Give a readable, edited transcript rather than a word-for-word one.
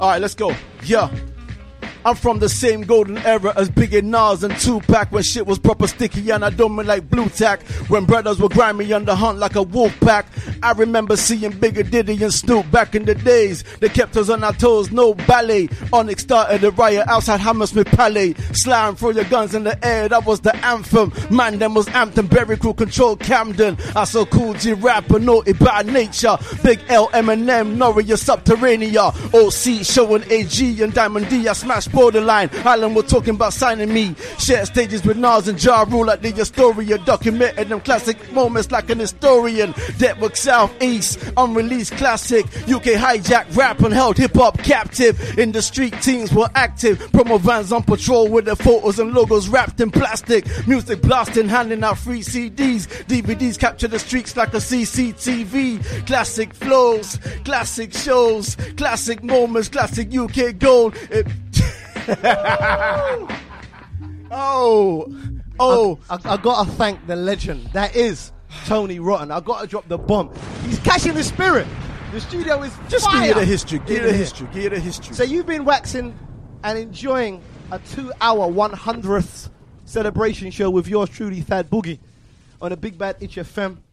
Alright, let's go. Yeah. I'm from the same golden era as Biggie, Nas and Tupac, when shit was proper sticky and I don't mean like blue tack, when brothers were grimy on the hunt like a wolf pack. I remember seeing Bigger Diddy and Snoop back in the days. They kept us on our toes, no ballet. Onyx started the riot outside Hammersmith Palais. Slam, throw your guns in the air, that was the anthem. Man, them was Ampton, Berry Crew controlled Camden. I saw Cool G rapper, naughty by nature. Big L, Eminem, Noria, Subterranea. OC showing AG and Diamond D, I smashed borderline. Island were talking about signing me. Shared stages with Nas and Ja Rule like the Astoria. Documented them classic moments like an historian. Network South East, unreleased classic. UK hijack rap and held hip hop captive. In the street, teams were active. Promo vans on patrol with their photos and logos wrapped in plastic. Music blasting, handing out free CDs. DVDs capture the streets like a CCTV. Classic flows, classic shows, classic moments, classic UK gold. I gotta thank the legend that is Tony Rotten. I gotta drop the bomb. He's catching the spirit. The studio is just fire. give you the history. Give you the history. So you've been waxing and enjoying a 2-hour 100th celebration show with yours truly, Thad Boogie, on a Big Bad Itch FM.